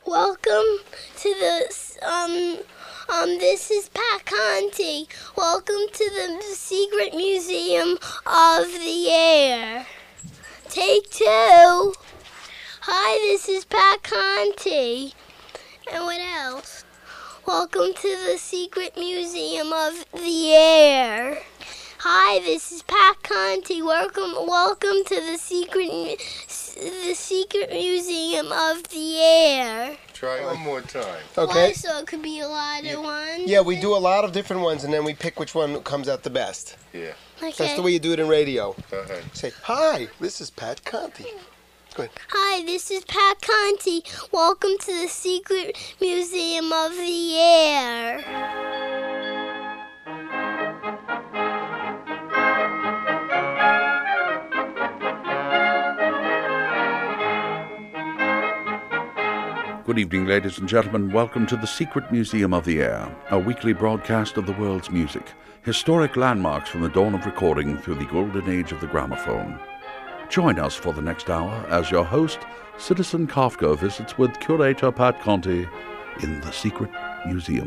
Welcome to this is Pat Conti. Welcome to the Secret Museum of the Air. Take 2. Hi, this is Pat Conti. And what else? Welcome to the Secret Museum of the Air. Hi, this is Pat Conti. Welcome to the Secret Museum of the Air. Try one more time. Why, Okay. so it could be a lot of ones? Yeah, we do a lot of different ones, and then we pick which one comes out the best. Yeah. Okay. That's the way you do it in radio. Go ahead. Say, hi, this is Pat Conti. Go ahead. Hi, this is Pat Conti. Welcome to the Secret Museum of the Air. Good evening, ladies and gentlemen. Welcome to the Secret Museum of the Air, a weekly broadcast of the world's music, historic landmarks from the dawn of recording through the golden age of the gramophone. Join us for the next hour as your host, Citizen Kafka, visits with curator Pat Conti in the Secret Museum.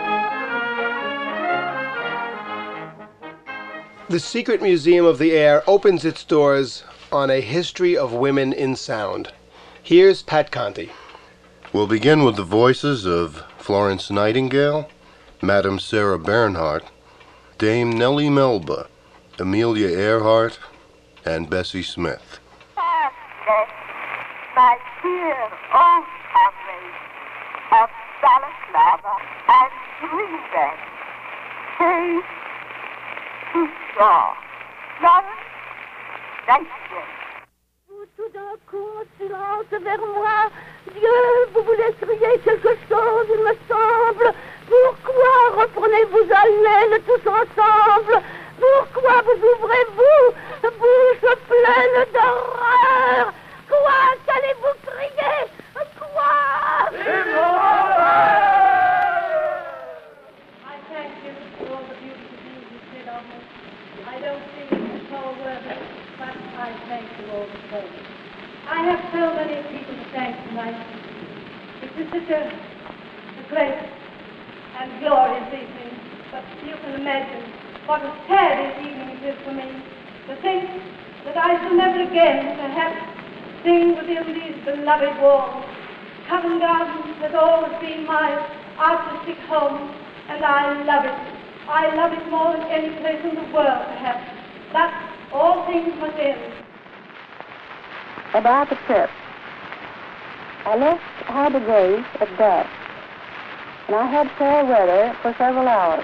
The Secret Museum of the Air opens its doors on a history of women in sound. Here's Pat Conti. We'll begin with the voices of Florence Nightingale, Madame Sarah Bernhardt, Dame Nellie Melba, Amelia Earhart, and Bessie Smith. My dear old comrades of Balaclava and Greenbank, Kate Shaw, Florence Nightingale. Tout d'un coup, silence vers moi. Dieu, vous voulez crier quelque chose, il me semble. Pourquoi reprenez-vous haleine tous ensemble? Pourquoi vous ouvrez-vous, bouche pleine d'horreur? Quoi qu'allez-vous crier? Quoi? I thank you for all the beautiful things you said of me. I don't think it's at all worth it, but I thank you all the same. I have so many people to thank tonight. It is such a great and glorious evening, but you can imagine what a sad evening it is for me to think that I shall never again, perhaps, sing within these beloved walls. Covent Garden has always been my artistic home, and I love it. I love it more than any place in the world, perhaps. But all things must end. About the trip. I left Harbor Grace at dusk, and I had fair weather for several hours.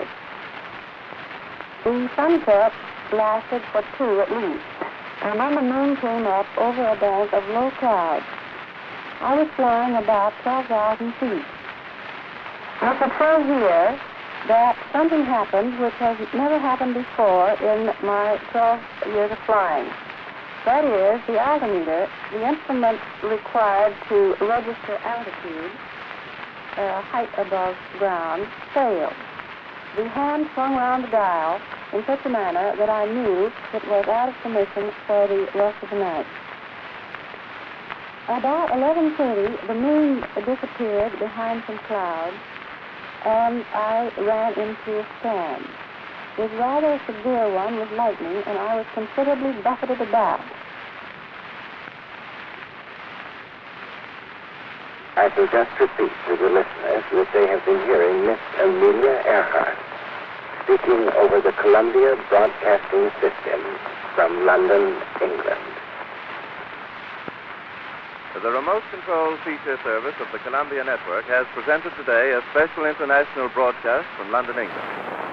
The sunset lasted for 2 at least, and when the moon came up over a bank of low clouds, I was flying about 12,000 feet. It's a true here that something happened which has never happened before in my 12 years of flying. That is, the altimeter, the instrument required to register altitude, height above ground, failed. The hand swung round the dial in such a manner that I knew it was out of commission for the rest of the night. About 11:30, the moon disappeared behind some clouds, and I ran into a storm. It was rather a severe one with lightning, and I was considerably buffeted about. I shall just repeat to the listeners that they have been hearing Miss Amelia Earhart speaking over the Columbia Broadcasting System from London, England. The remote control feature service of the Columbia Network has presented today a special international broadcast from London, England.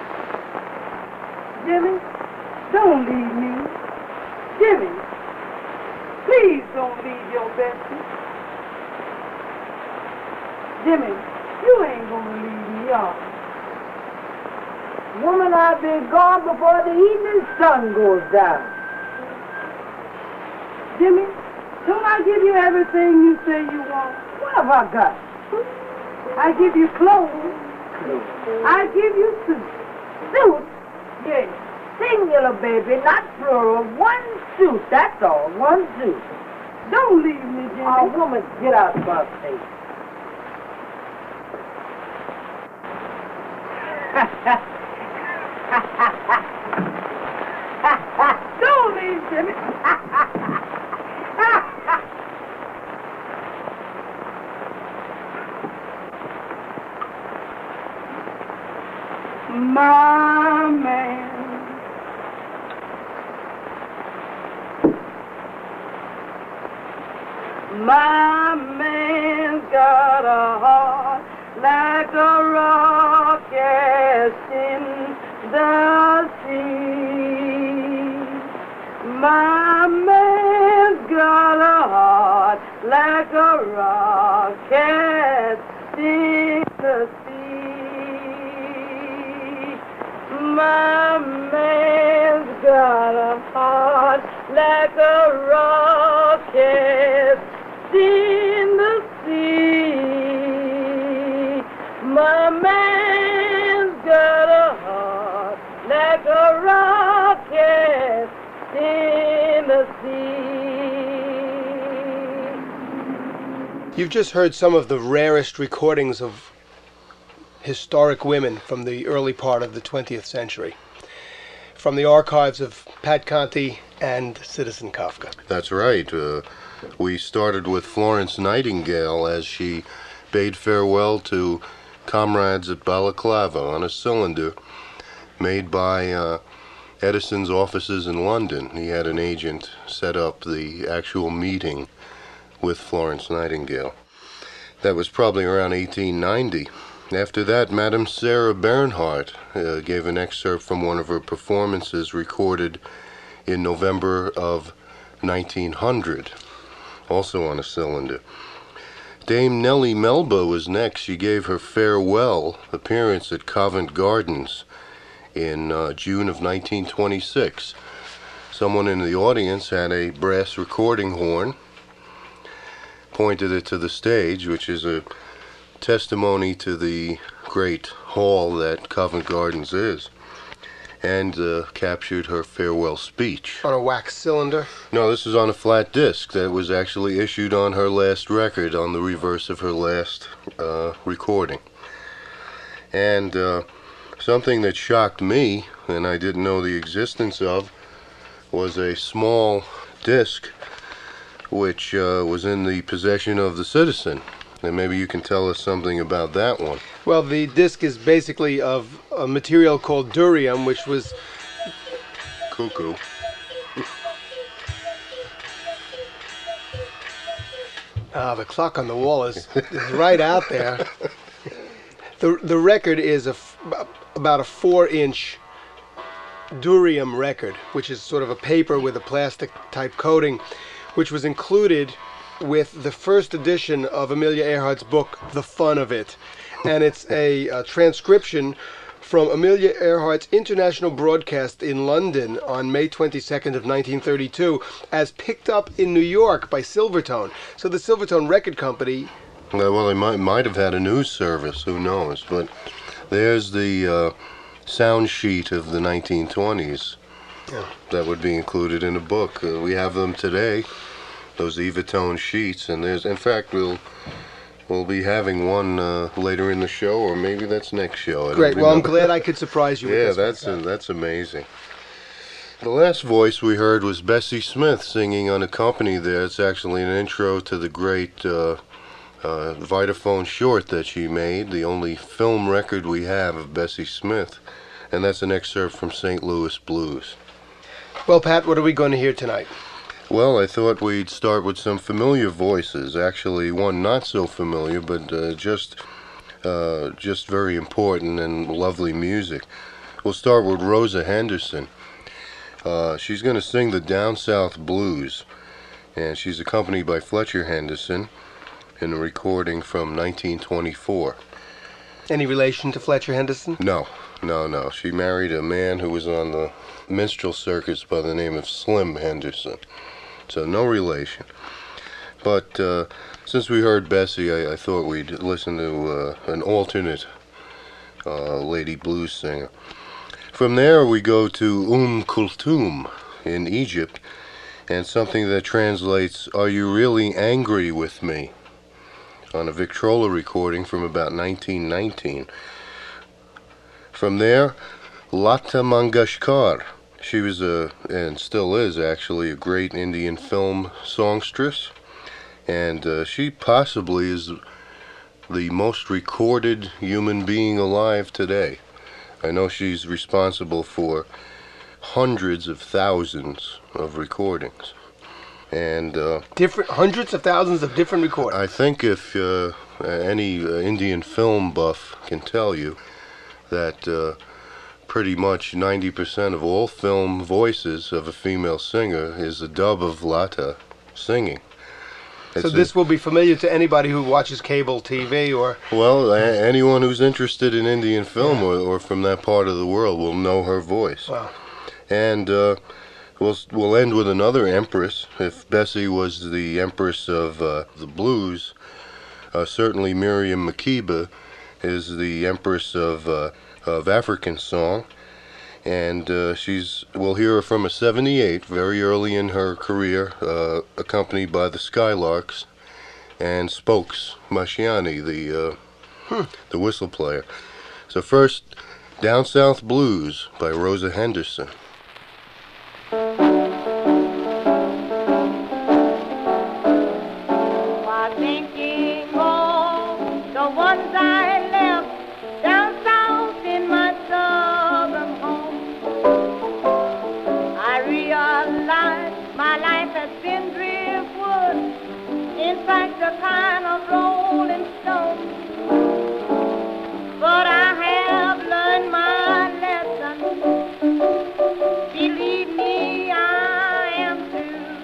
Jimmy, don't leave me. Jimmy, please don't leave your Bessie. Jimmy, you ain't gonna leave me, are you? Woman, I'll be gone before the evening sun goes down. Jimmy, don't I give you everything you say you want? What have I got? I give you clothes. I give you suits. Suits? Yes. Singular, baby, not plural. One suit, that's all. One suit. Don't leave me, Jimmy. Oh, woman, get out of my face. Don't leave, Jimmy. My man. My man's got a heart like a rocket in the sea. My man's got a heart like a rocket in the sea. My man's got a heart like a rocket in the sea. My man's got a heart like a rocket in the sea. You've just heard some of the rarest recordings of historic women from the early part of the 20th century, from the archives of Pat Conte and Citizen Kafka. That's right. We started with Florence Nightingale as she bade farewell to comrades at Balaclava on a cylinder made by Edison's offices in London. He had an agent set up the actual meeting with Florence Nightingale. That was probably around 1890. After that, Madame Sarah Bernhardt gave an excerpt from one of her performances recorded in November of 1900, also on a cylinder. Dame Nellie Melba was next. She gave her farewell appearance at Covent Gardens in June of 1926. Someone in the audience had a brass recording horn, pointed it to the stage, which is a testimony to the great hall that Covent Gardens is, and captured her farewell speech. On a wax cylinder? No, this is on a flat disc that was actually issued on her last record, on the reverse of her last recording. And something that shocked me, and I didn't know the existence of, was a small disc which was in the possession of the Citizen. And maybe you can tell us something about that one. Well, the disc is basically of a material called durium, which was... Cuckoo. The clock on the wall is right out there. The record is about a 4-inch durium record, which is sort of a paper with a plastic-type coating, which was included with the first edition of Amelia Earhart's book, The Fun of It. And it's a transcription from Amelia Earhart's international broadcast in London on May 22nd of 1932, as picked up in New York by Silvertone. So the Silvertone Record Company... Well, they might have had a news service, who knows, but there's the sound sheet of the 1920s. Yeah. That would be included in a book. We have them today, those Evatone sheets, and there's, in fact, we'll be having one later in the show, or maybe that's next show. Great. Well, I'm glad I could surprise you with this. Yeah, that's amazing. The last voice we heard was Bessie Smith singing unaccompanied there. It's actually an intro to the great Vitaphone short that she made, the only film record we have of Bessie Smith, and that's an excerpt from St. Louis Blues. Well, Pat, what are we going to hear tonight? Well, I thought we'd start with some familiar voices. Actually, one not so familiar, but just very important and lovely music. We'll start with Rosa Henderson. She's going to sing the Down South Blues, and she's accompanied by Fletcher Henderson in a recording from 1924. Any relation to Fletcher Henderson? No. She married a man who was on the minstrel circus by the name of Slim Henderson. So no relation. But since we heard Bessie, I thought we'd listen to an alternate lady blues singer. From there we go to Kulthum in Egypt, and something that translates, "Are you really angry with me?" on a Victrola recording from about 1919. From there, Lata Mangeshkar. She was and still is actually, a great Indian film songstress. And she possibly is the most recorded human being alive today. I know she's responsible for hundreds of thousands of recordings. And different hundreds of thousands of different recordings. I think if any Indian film buff can tell you that pretty much 90% of all film voices of a female singer is a dub of Lata singing. So this will be familiar to anybody who watches cable TV or... Well, anyone who's interested in Indian film or from that part of the world will know her voice. Wow. And we'll end with another empress. If Bessie was the empress of the blues, certainly Miriam Makeba is the empress of African song. And we'll hear her from a 78, very early in her career, accompanied by the Skylarks and Spokes Mashiani, the whistle player. So first, Down South Blues by Rosa Henderson. The kind of rolling stone, but I have learned my lesson. Believe me, I am too.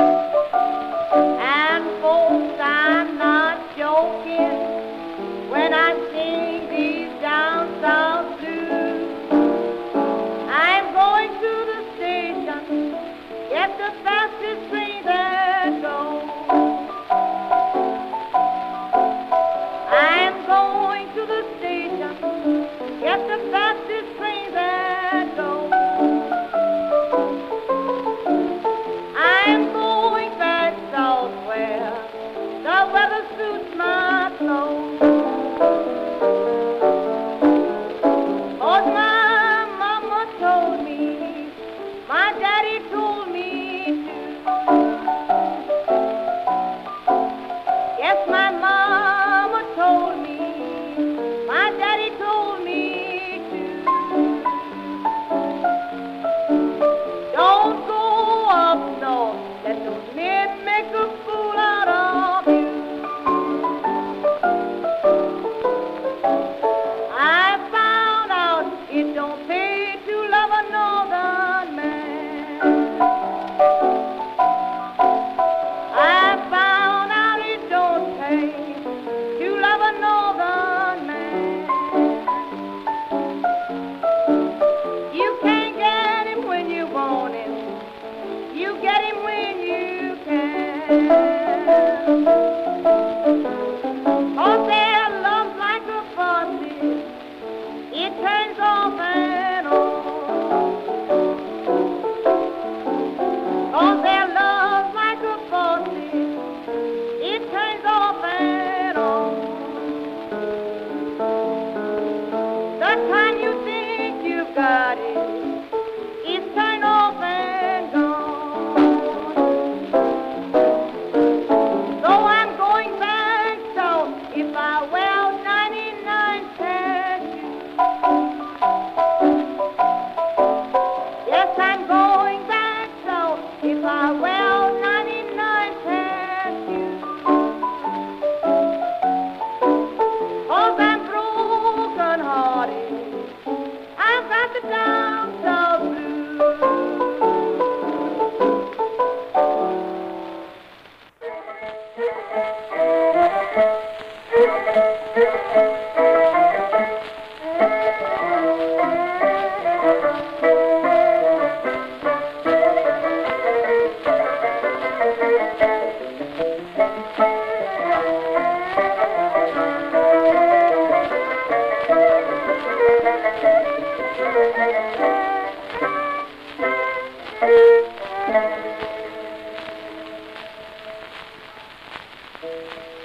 And folks, I'm not joking when I sing these down south blues. I'm going to the station, get the fastest train that goes. Get the fastest train that goes. I'm going back south where the weather suits my clothes. 'Cause my mama told me, my daddy told me to. Yes, my mama told me, my daddy told me to. Don't go up north, let those men make a fool out of you. I found out it don't pay to love a northern man. I found out it don't pay to love a northern man. You can't get him when you want him. You get him when you can. 'Cause their love's like a faucet, it turns off and on. 'Cause their love's like a faucet, it turns off and on. The time you think you've got it, it's turned off and gone. So I'm going back south if I well 99 cents. Yes, I'm going back south if I well 99 cents. 'Cause I'm broken hearted, I've got the down south blues.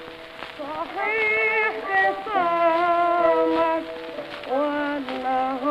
So here's the summer, one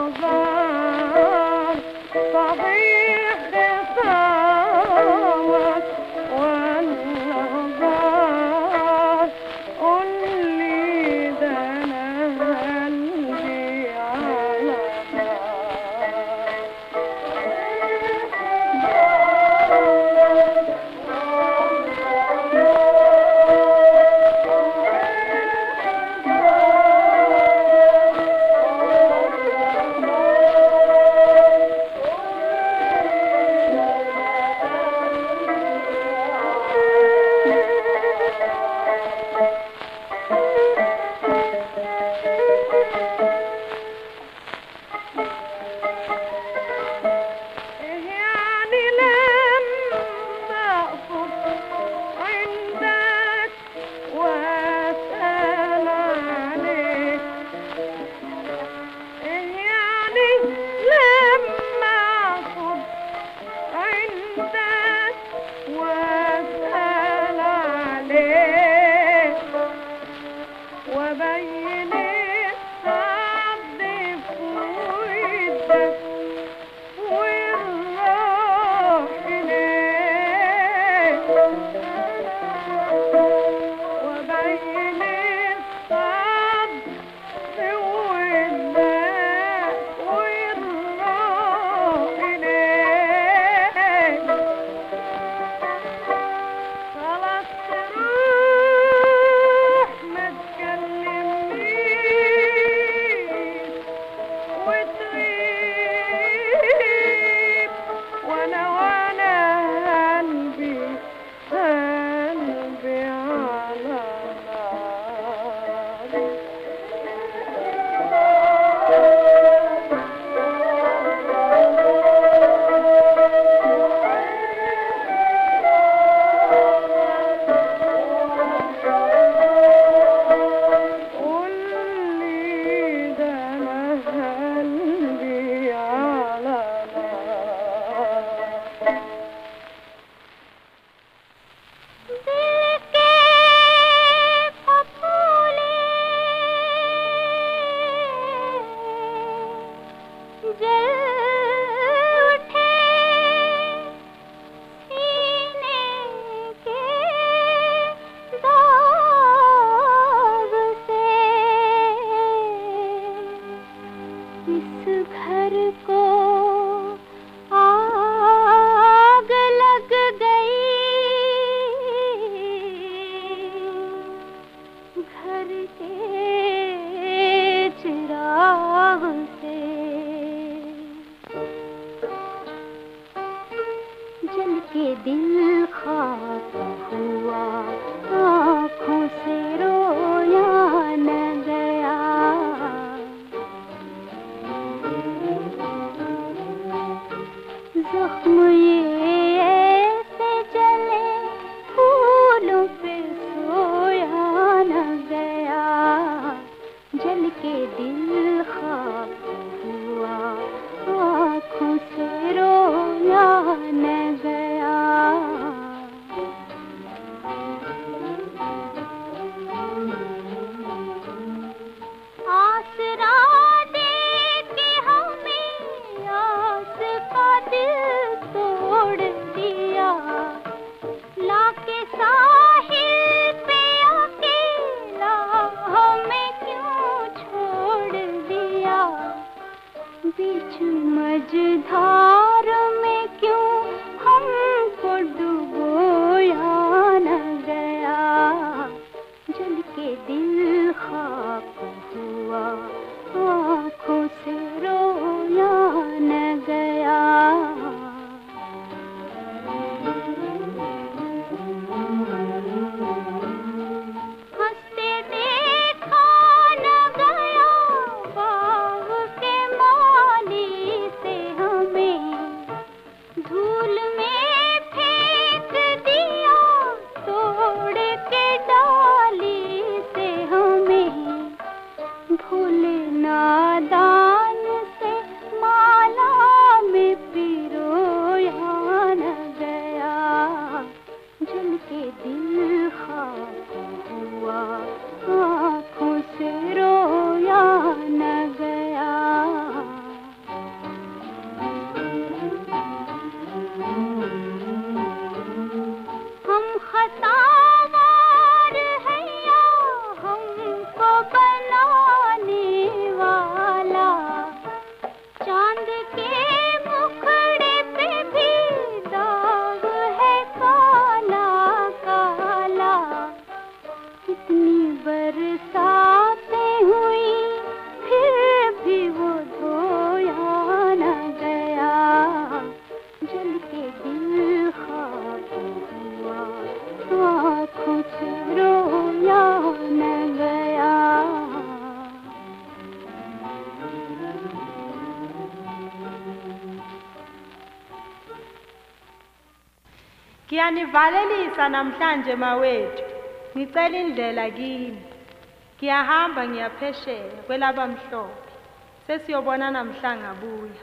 Ngiyanivalelisa namhlanje mawethu ngicela indlela kimi ngiyahamba ngiyaphesheya kwelabamhlophe sesiyobona namhla ngabuya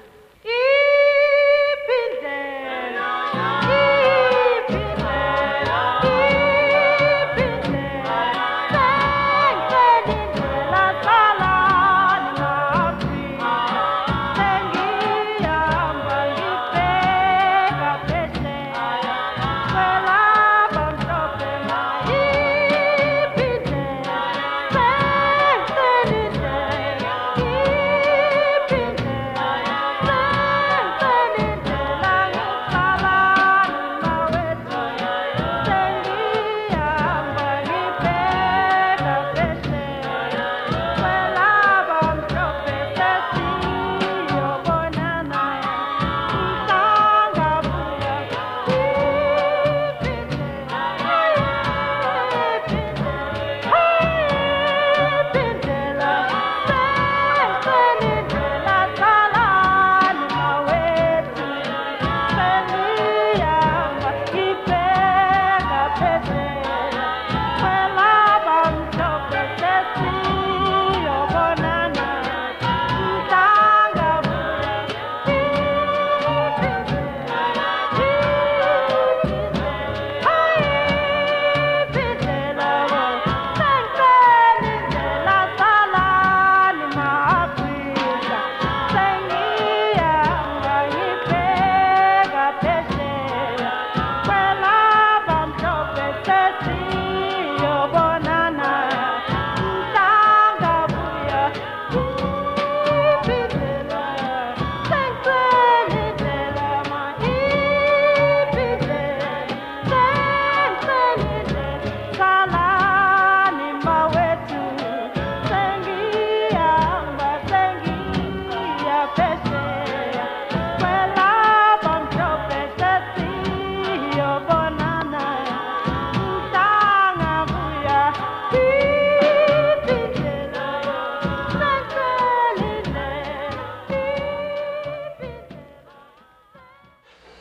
iphindlela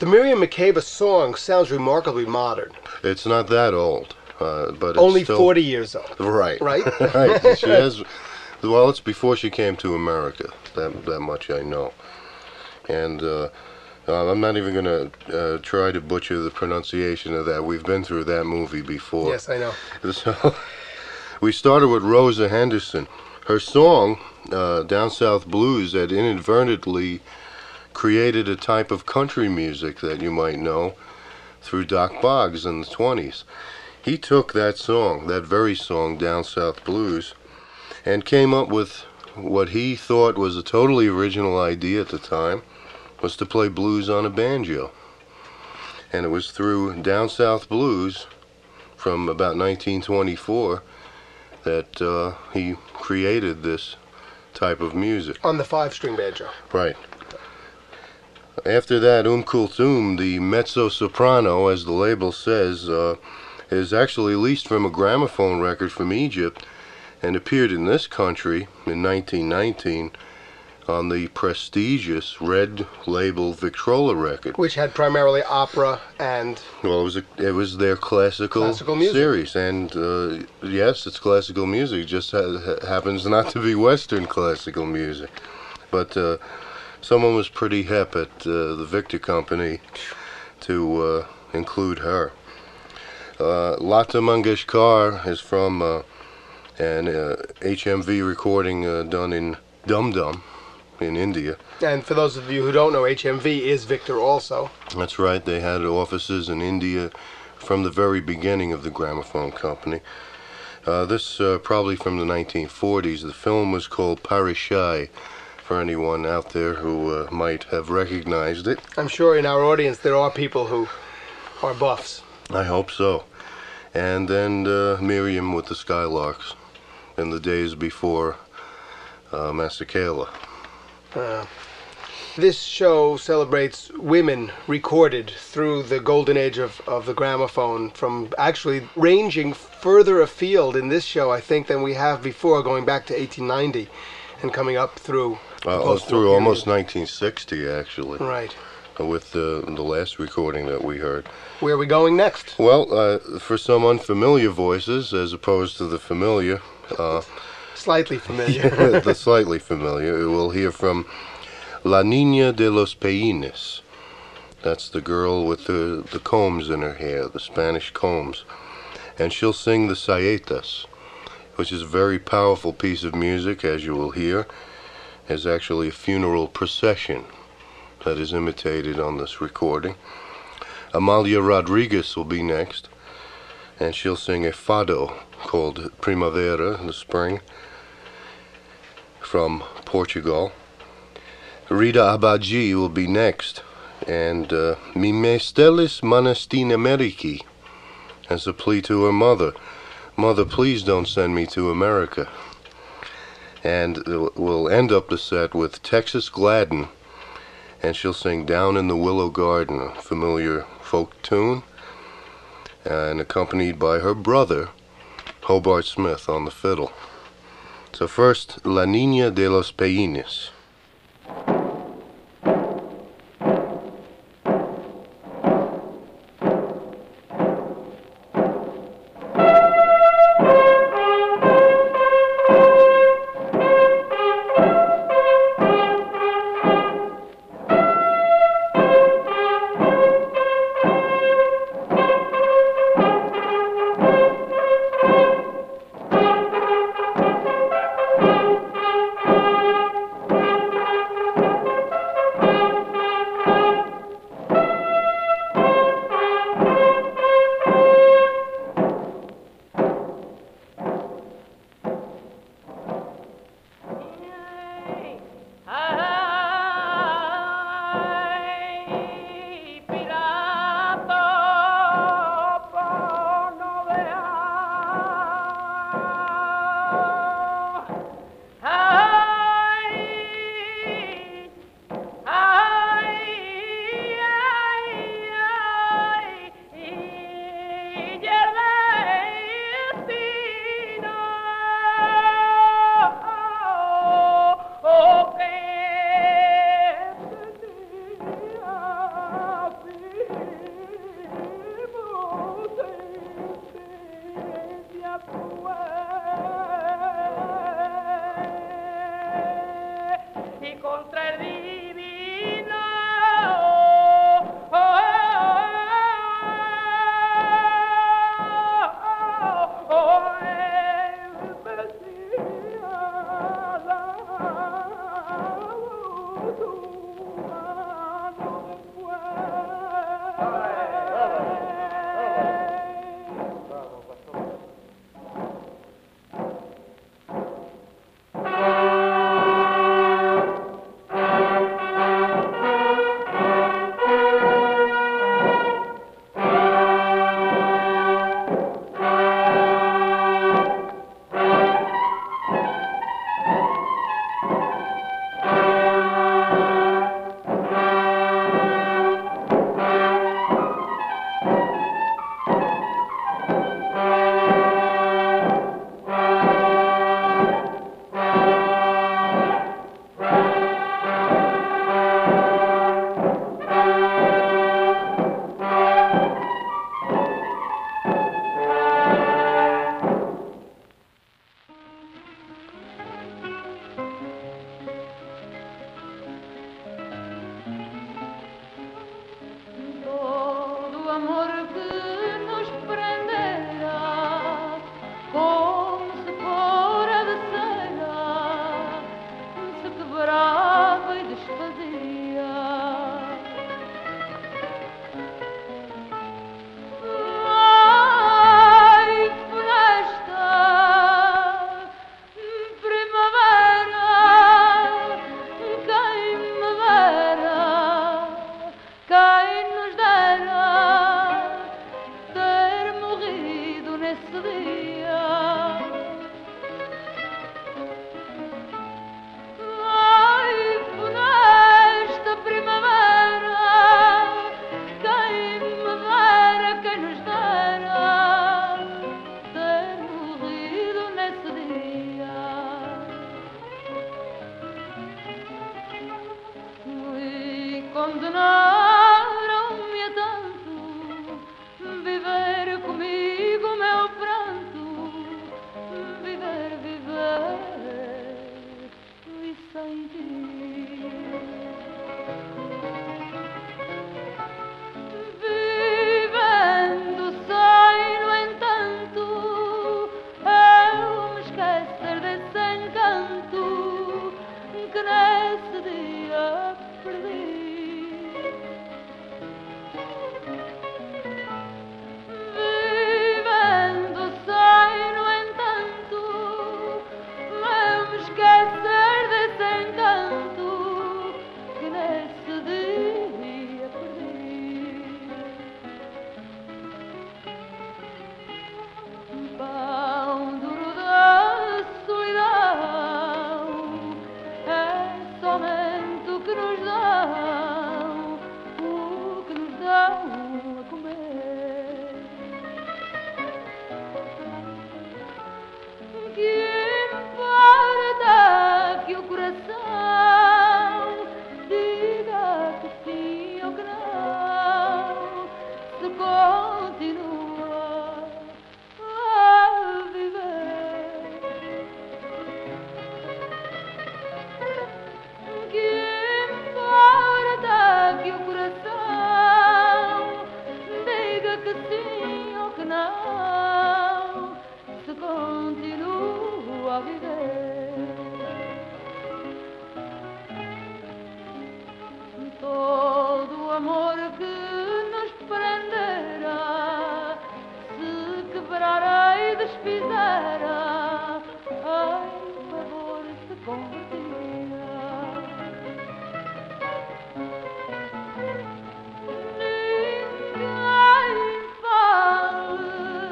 The Miriam Makeba song sounds remarkably modern. It's not that old, but it's Only still, 40 years old. Right. Right? Right. She has. Well, it's before she came to America. That much I know. And I'm not even going to try to butcher the pronunciation of that. We've been through that movie before. Yes, I know. So we started with Rosa Henderson. Her song, Down South Blues, had inadvertently created a type of country music that you might know through Doc Boggs in the 20s. He took that song, that very song, Down South Blues, and came up with what he thought was a totally original idea at the time, was to play blues on a banjo. And it was through Down South Blues from about 1924 that he created this type of music. On the 5-string banjo. Right. After that, Kulthum, the mezzo-soprano, as the label says, is actually leased from a gramophone record from Egypt and appeared in this country in 1919 on the prestigious red label Victrola record. Which had primarily opera and... Well, it was their classical music series. And yes, it's classical music. It just happens not to be Western classical music. But someone was pretty hip at the Victor Company to include her. Lata Mangeshkar is from an HMV recording done in Dum Dum in India. And for those of you who don't know, HMV is Victor also. That's right. They had offices in India from the very beginning of the gramophone company. This probably from the 1940s. The film was called Parishai, for anyone out there who might have recognized it. I'm sure in our audience there are people who are buffs. I hope so. And then Miriam with the Skylarks in the days before Masekela. This show celebrates women recorded through the golden age of the gramophone, from actually ranging further afield in this show, I think, than we have before, going back to 1890 and coming up through through almost 1960, actually. Right. With the last recording that we heard. Where are we going next? Well, for some unfamiliar voices, as opposed to the familiar... Slightly familiar. The slightly familiar. We'll hear from La Niña de los Peines. That's the girl with the combs in her hair, the Spanish combs. And she'll sing the Saetas, which is a very powerful piece of music, as you will hear. It's actually a funeral procession that is imitated on this recording. Amalia Rodriguez will be next, and she'll sing a fado called Primavera, the spring, from Portugal. Rita Abaji will be next, and Mi Mestelis Manastin Ameriki, as a plea to her mother. Mother, please don't send me to America. And we'll end up the set with Texas Gladden, and she'll sing Down in the Willow Garden, a familiar folk tune, and accompanied by her brother, Hobart Smith, on the fiddle. So first, La Niña de los Peines. condenaram-me a tanto, viver comigo meu pranto, viver e sem ti. Vivendo sem, no entanto, eu me esquecer desse encanto que nesse dia perdi. Vivendo sem, no entanto, eu me esquecer desse encanto que nesse dia perdi. Pão duro da solidão é somente o que nos dão, o que nos dão a comer. Que importa que o coração diga que sim ou que não, se continua a viver. Que importa que o coração diga que sim ou que não, se continua a viver. Todo o amor que nos prendera se quebrara e desfizera, ai, favor, se convertia. Ninguém fale,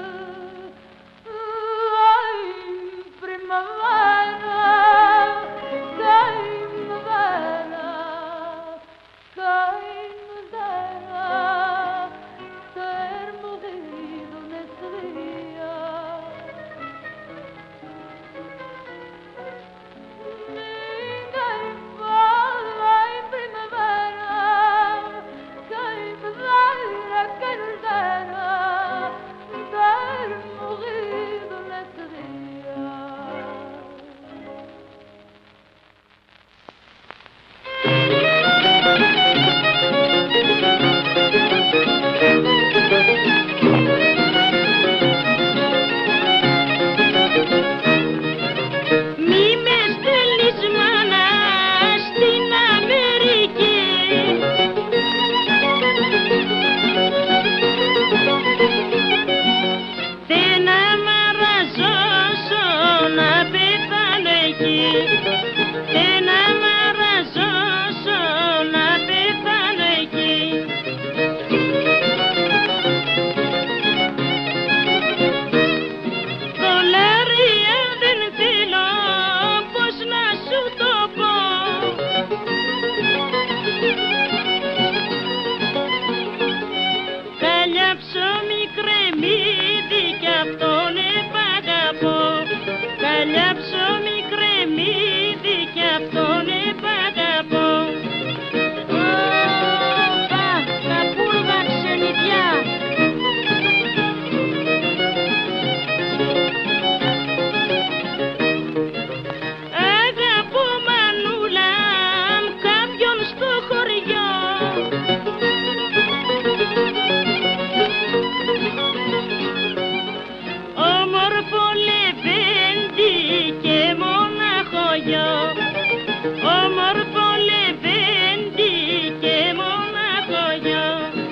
ai, primavera, quem me dera, quem me dera ter morrido nesse dia. Ninguém fala em primavera, quem me dera, quem nos dera ter morrido nesse dia. Μη με στέλνεις μάνα στην Αμερική, δεν αμαραζώσω να πεθάνω εκεί, δεν αμαραζώσω να πεθάνω εκεί. Δολάρια δεν θέλω, πώς να σου το πω. Καλιά ψωμί κρεμμύδι κι αυτόν επαγαπώ. Καλιά ψωμί κρεμμύδι κι αυτόν επαγαπώ. Όπα, καπούργα ξενιδιά. Αγαπώ μανούλα κάποιον στο χωριό. Όμορφο λεβέντι και μονάχο γιο. Όμορφο λεβέντι και μονάχο γιο.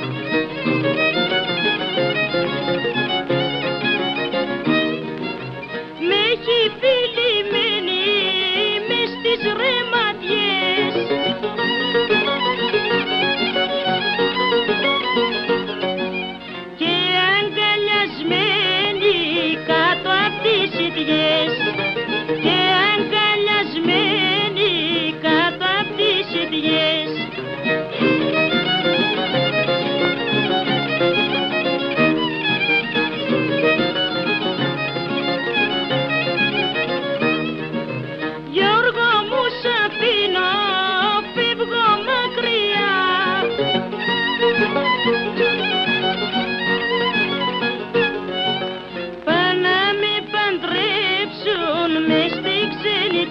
Με έχει φιλημένη μες στις ρεματιές. Και αγκαλιασμένη κάτω απ' τις ιδιές. Και αγκαλιασμένη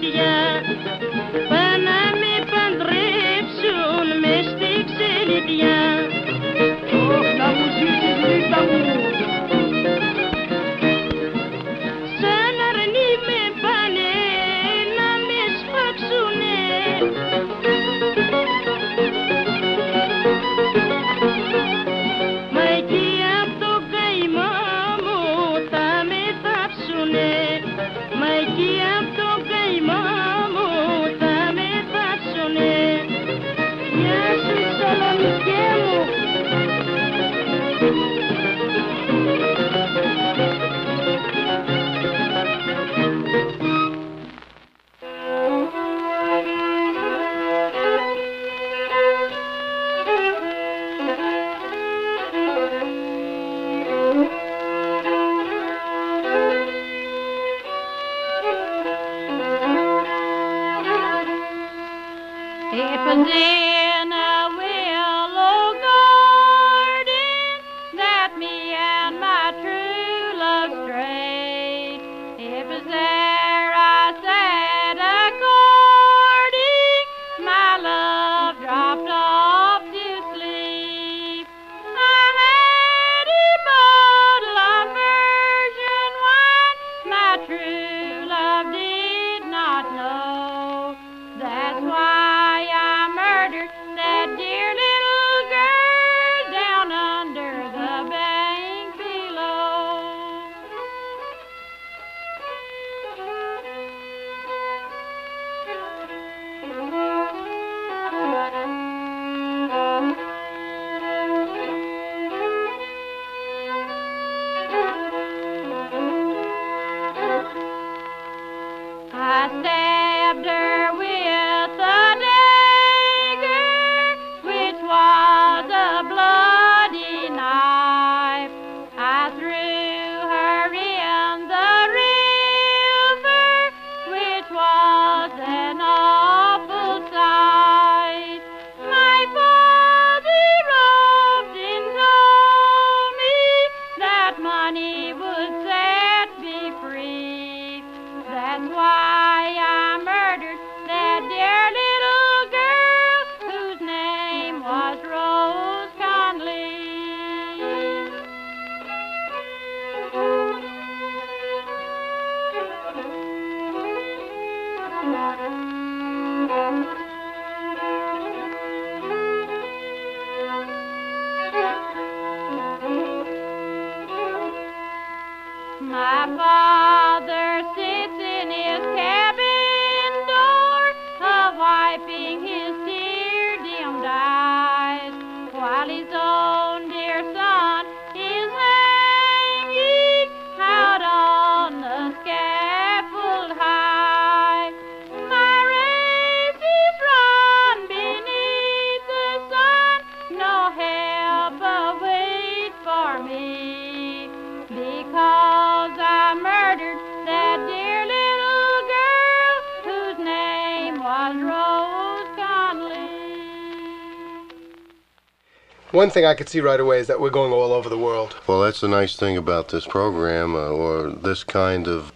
One thing I could see right away is that we're going all over the world. Well, that's the nice thing about this program, or this kind of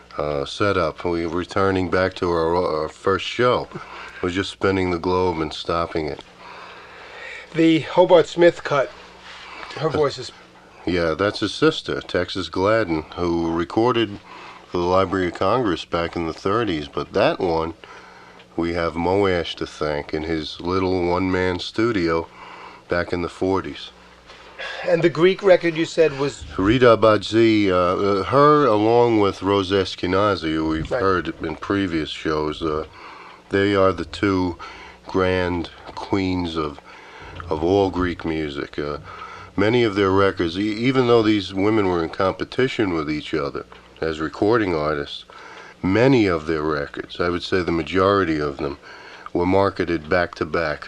setup. We're returning back to our first show. We're just spinning the globe and stopping it. The Hobart Smith cut, her voice is... Yeah, that's his sister, Texas Gladden, who recorded for the Library of Congress back in the 30s. But that one, we have Moash to thank in his little one-man studio back in the 40s. And the Greek record you said was... Rita Badzi, her along with Rose Eskenazi, who we've heard in previous shows, they are the two grand queens of all Greek music. Many of their records, even though these women were in competition with each other as recording artists, many of their records, I would say the majority of them, were marketed back to back.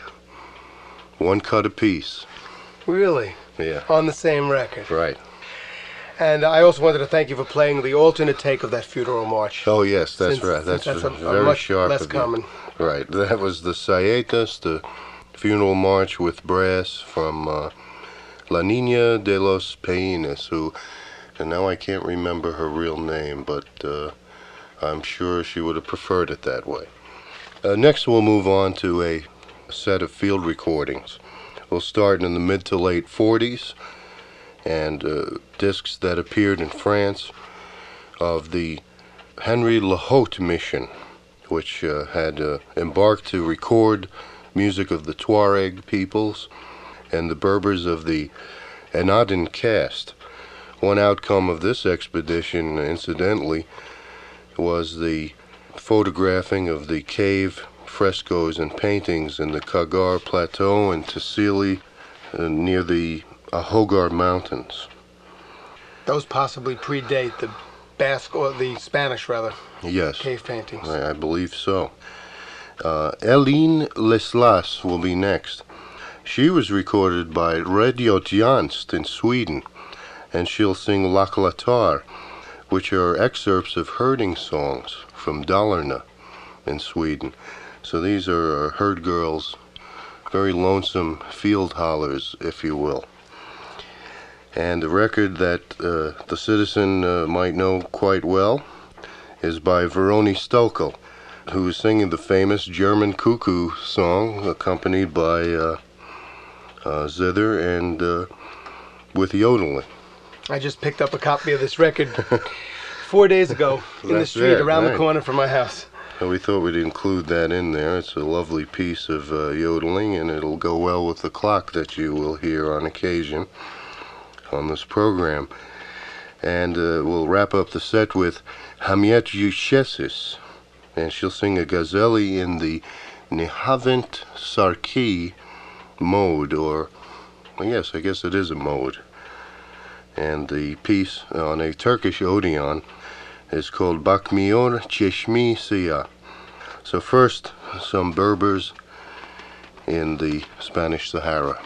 One cut apiece. Really? Yeah. On the same record. Right. And I also wanted to thank you for playing the alternate take of that funeral march. Oh, yes, that's right. That's very much sharp less of you. common. Right. That was the Saetas, the funeral march with brass from La Niña de los Peines, who, and now I can't remember her real name, but I'm sure she would have preferred it that way. Next, we'll move on to a set of field recordings. We'll start in the mid to late 40s, and discs that appeared in France of the Henry Lahaut mission, which had embarked to record music of the Tuareg peoples and the Berbers of the Anadan caste. One outcome of this expedition, incidentally, was the photographing of the cave frescoes and paintings in the Kagar Plateau in Tassili near the Ahogar Mountains. Those possibly predate the Basque, or the Spanish rather. Yes. Cave paintings. I believe so. Eline Leslas will be next. She was recorded by Radio Janst in Sweden, and she'll sing Laklatar, which are excerpts of herding songs from Dalarna in Sweden. So these are herd girls, very lonesome field hollers, if you will. And the record that the citizen might know quite well is by Veroni Stokel, who is singing the famous German cuckoo song, accompanied by zither and with yodeling. I just picked up a copy of this record 4 days ago in the street around the corner from my house. So we thought we'd include that in there. It's a lovely piece of yodeling, and it'll go well with the clock that you will hear on occasion on this program. And we'll wrap up the set with Hamiet Yuchesis, and she'll sing a gazelle in the Nihavent Sarki mode, or yes, I guess it is a mode. And the piece on a Turkish Odeon is called Bakmiyor Çeşmi Siyah. So first, some Berbers in the Spanish Sahara.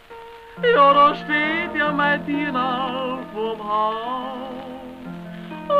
Ja, då steht ja mein Diener vorm Haus.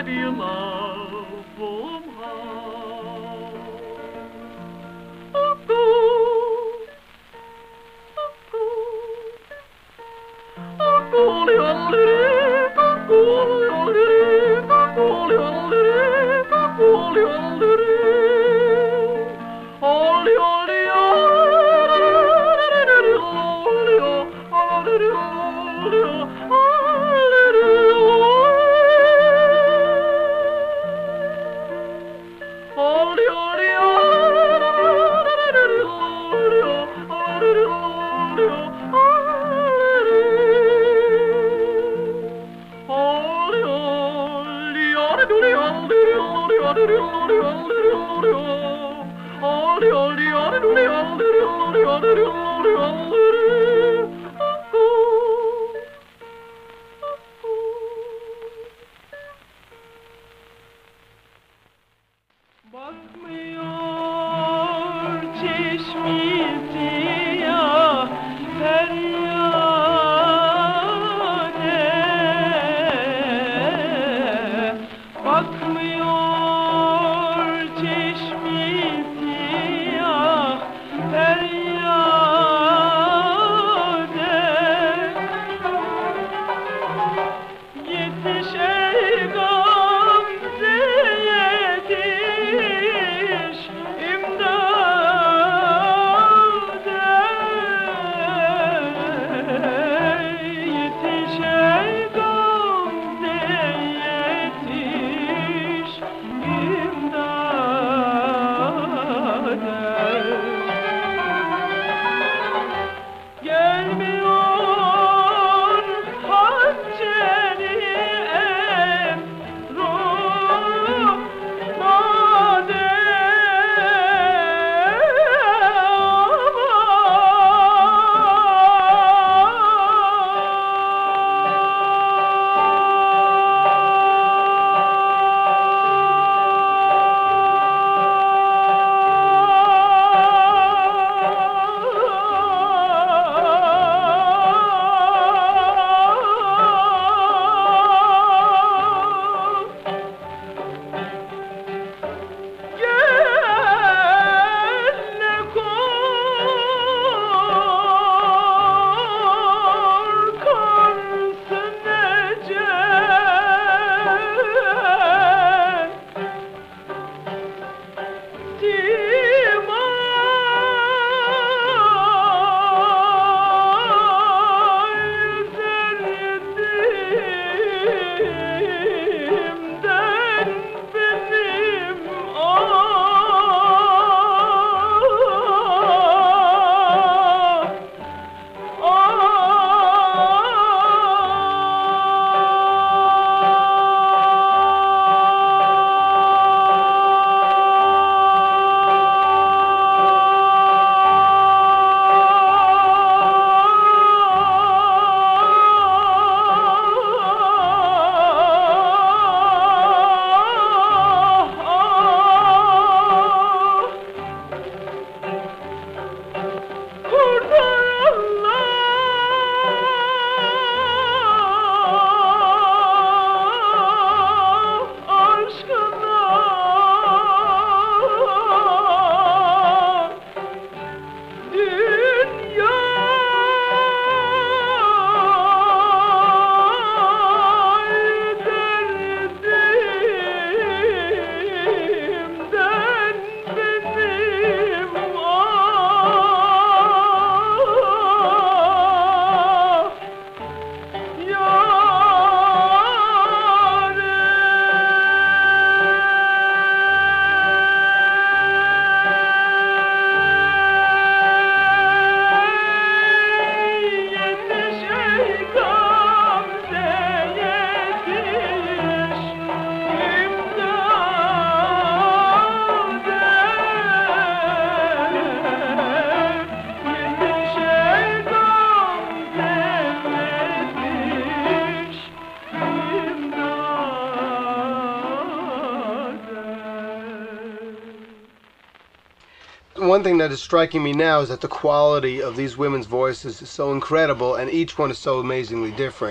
One thing that is striking me now is that the quality of these women's voices is so incredible, and each one is so amazingly different.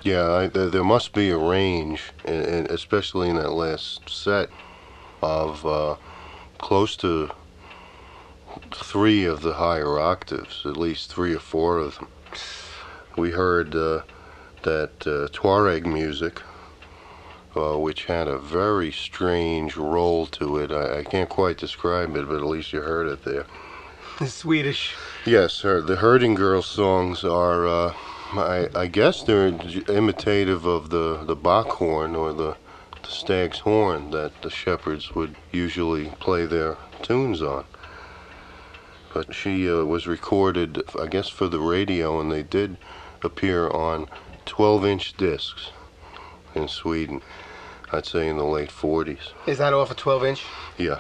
Yeah, there must be a range, and especially in that last set, of close to 3 of the higher octaves, at least 3 or 4 of them. We heard that Tuareg music, which had a very strange roll to it. I can't quite describe it, but at least you heard it there. The Swedish. Yes, the Herding Girl songs are, I guess they're imitative of the Bach horn or the stag's horn that the shepherds would usually play their tunes on. But she was recorded, I guess, for the radio, and they did appear on 12-inch discs in Sweden, I'd say in the late 40s. Is that off a 12-inch? Yeah.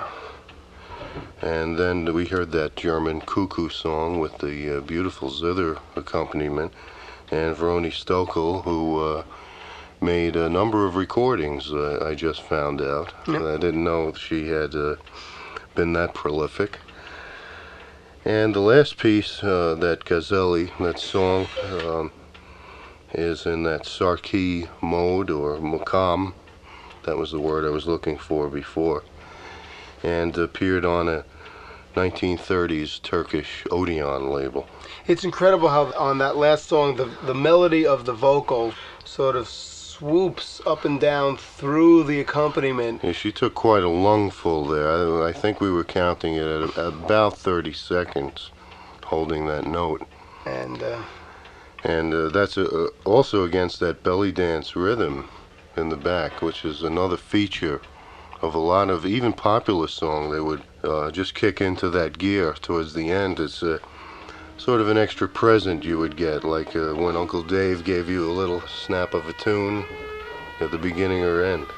And then we heard that German cuckoo song with the beautiful zither accompaniment, and Veroni Stokel, who made a number of recordings, I just found out. Yep. I didn't know she had been that prolific. And the last piece, that Gazeli, that song, is in that Sarki mode, or Mukam. That was the word I was looking for before. And appeared on a 1930s Turkish Odeon label. It's incredible how on that last song, the melody of the vocal sort of swoops up and down through the accompaniment. Yeah, she took quite a lungful there. I think we were counting it at about 30 seconds, holding that note. And that's also against that belly dance rhythm in the back, which is another feature of a lot of even popular songs. They would just kick into that gear towards the end. It's sort of an extra present you would get, like when Uncle Dave gave you a little snap of a tune at the beginning or end.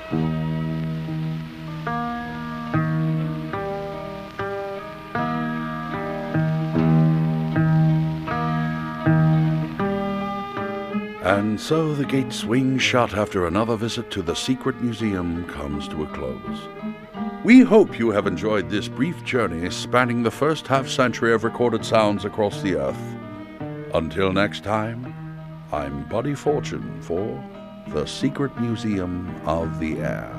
And so the gate swings shut after another visit to the Secret Museum comes to a close. We hope you have enjoyed this brief journey spanning the first half-century of recorded sounds across the earth. Until next time, I'm Buddy Fortune for the Secret Museum of the Air.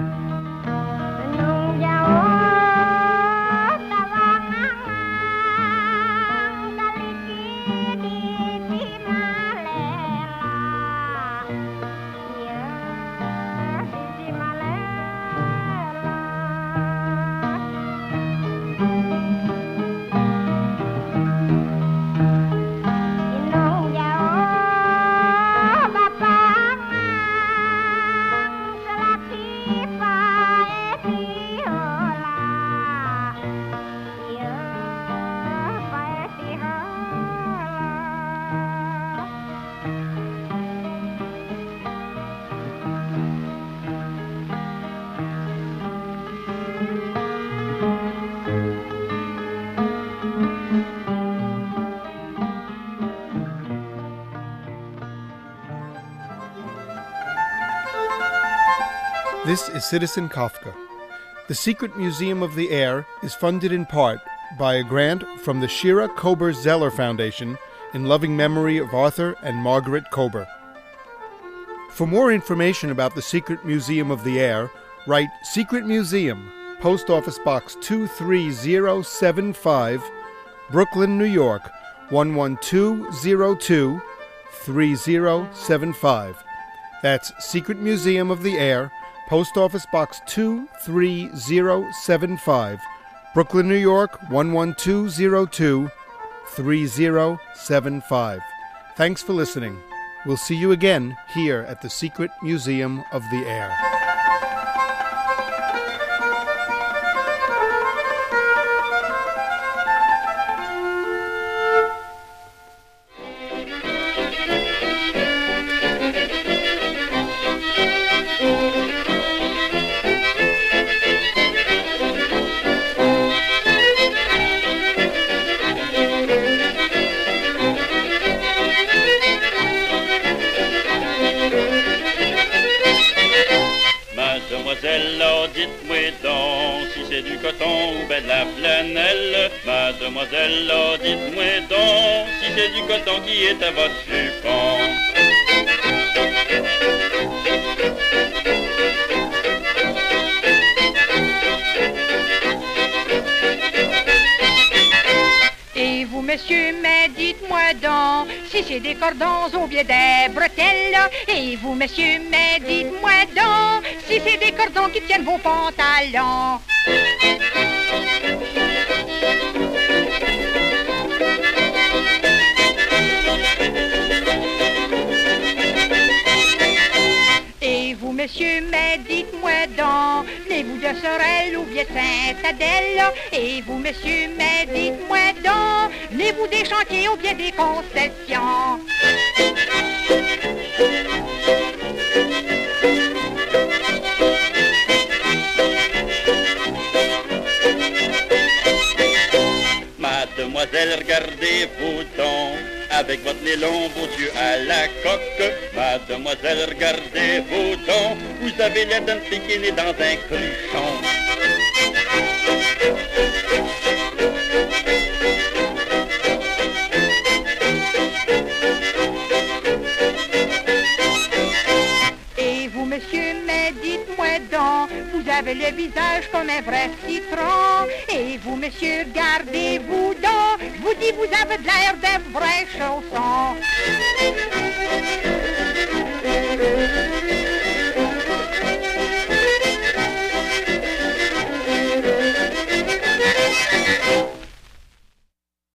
This is Citizen Kafka. The Secret Museum of the Air is funded in part by a grant from the Shira Kober Zeller Foundation in loving memory of Arthur and Margaret Kober. For more information about the Secret Museum of the Air, write Secret Museum, Post Office Box 23075, Brooklyn, New York, 11202, 3075. That's Secret Museum of the Air, Post Office Box 23075, Brooklyn, New York, 11202, 3075. Thanks for listening. We'll see you again here at the Secret Museum of the Air. Mademoiselle, dites-moi donc si c'est du coton ou ben de la flanelle. Mademoiselle, dites-moi donc si c'est du coton qui est à votre jupon. monsieur, mais dites-moi donc, si c'est des cordons au biais des bretelles. Et vous, monsieur, mais dites-moi donc, si c'est des cordons qui tiennent vos pantalons. Et vous, monsieur, mais dites-moi donc, venez-vous de Sorel ou bien Saint-Adèle? Et vous, monsieur, mais dites-moi donc, venez-vous des chantiers ou bien des concessions? Mademoiselle, regardez-vous donc, avec votre nez long, vos yeux à la coque. Mademoiselle, regardez-vous donc, vous avez l'air d'une fille qui est née dans un cruchon. Et vous, monsieur, mais dites-moi donc, vous avez le visage comme un vrai citron. Et vous, monsieur, gardez-vous donc, je vous dis, vous avez de l'air d'un vrai chausson.